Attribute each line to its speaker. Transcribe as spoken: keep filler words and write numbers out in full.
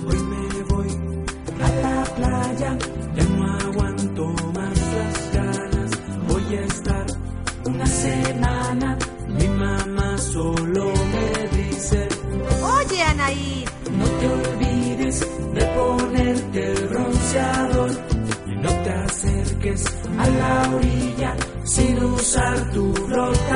Speaker 1: hoy me voy a la playa, ya no aguanto más las ganas, voy a estar una semana, mi mamá solo me dice,
Speaker 2: oye Anaí,
Speaker 1: no te olvides de ponerte el bronceador, y no te acerques a la orilla sin usar tu bloqueador.